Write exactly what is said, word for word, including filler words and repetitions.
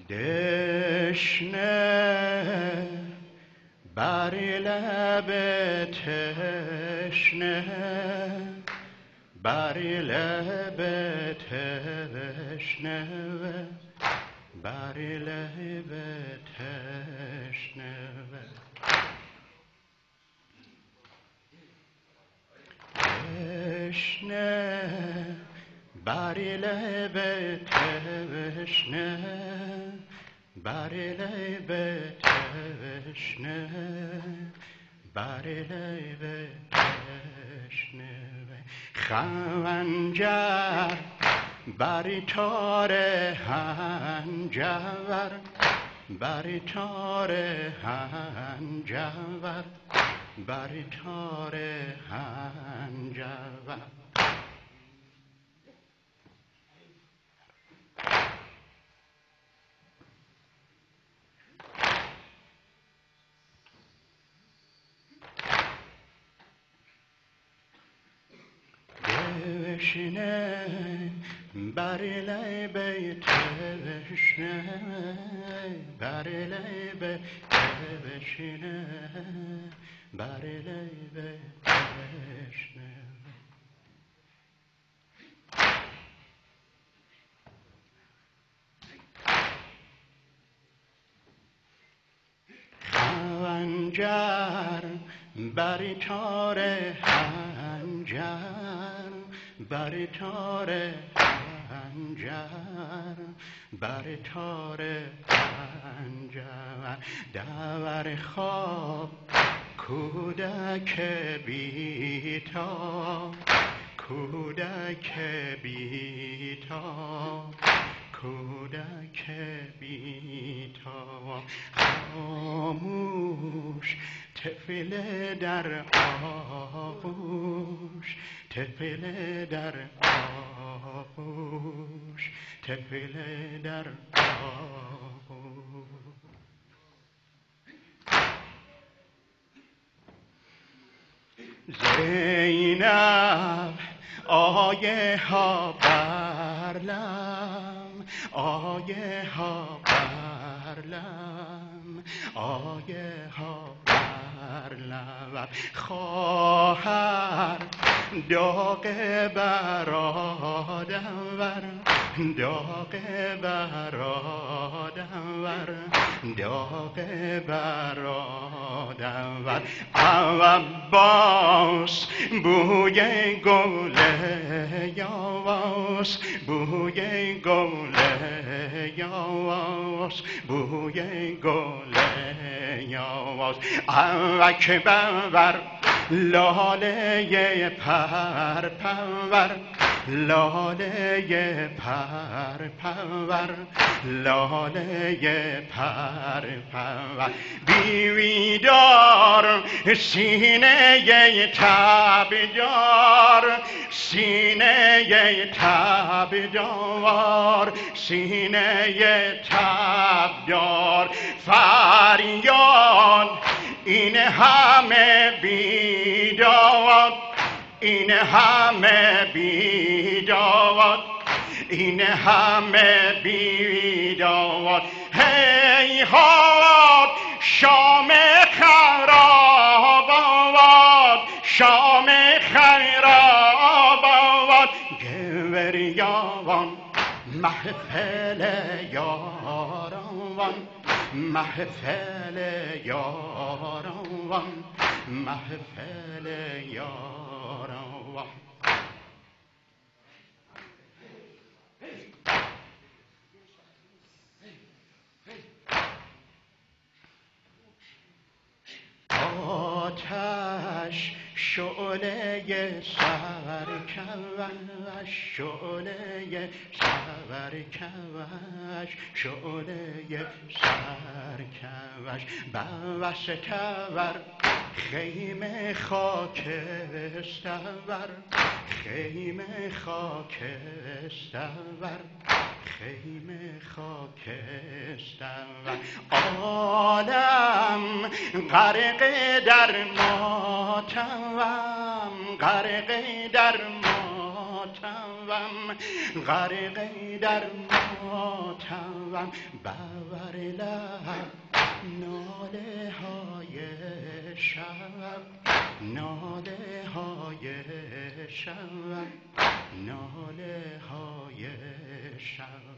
دشنه بر لب تشنه بر لب تشنه بر لب تشنه تشنه بر لب تشنه بر لب تشنه بر لب تشنه خنجر بر تار هنجر بر تار هنجر بر تار هنجر تشنه بر لب تشنه بر لب تشنه بر لب تشنه خنجر بر تار هنجر بر تار هنجر بر تار هنجر در خواب کودک بی‌تاب کودک بی‌تاب کودک بی‌تاب خاموش طفل در آغوش طفل در آغوش طفل در آغوش زینب آیه ها بر لم آیه ها بر لم آیه ها بر لم خواهر داغ برادر داغ برادر داغ برادر عباس بوی گل یاس بوی گل یاس بوی گل یاس اکبر لاله پر پرور لاله پر پرور لاله پر پرور بیویدار سینه تابدار سینه تابدار سینه تابدار فریاد این همه بیداد این همه بیداد این همه بیداد هیهات شام خراب آباد شام خراب آباد گوریان محفل یاران محفل یاران محفل یاران آتش شعله سرکش شعله سرکش شعله سرکش بوستور خیمه خاکستر خیمه خاکستر خیمه خاکستر عالم غرق در ماتم غرق در ماتم غرقه در ماتم بر لب ناله های شب ناله های شب ناله های شب